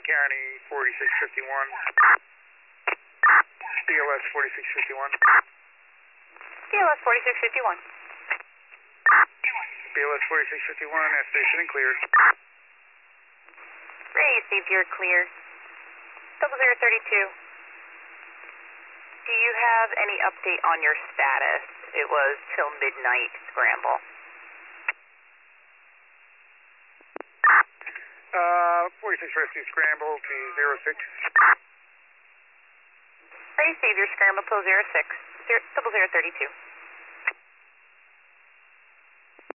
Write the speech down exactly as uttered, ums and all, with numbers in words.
County forty-six fifty-one. B L S forty-six fifty-one. B L S forty-six fifty-one. B L S forty-six fifty-one, F station and clear. Ray, received, you're clear. Double zero thirty-two. Do you have any update on your status? It was till midnight scramble. Uh, forty-six rescue scramble to zero six. Ray, received, your scramble till zero six. Zero, double zero thirty-two.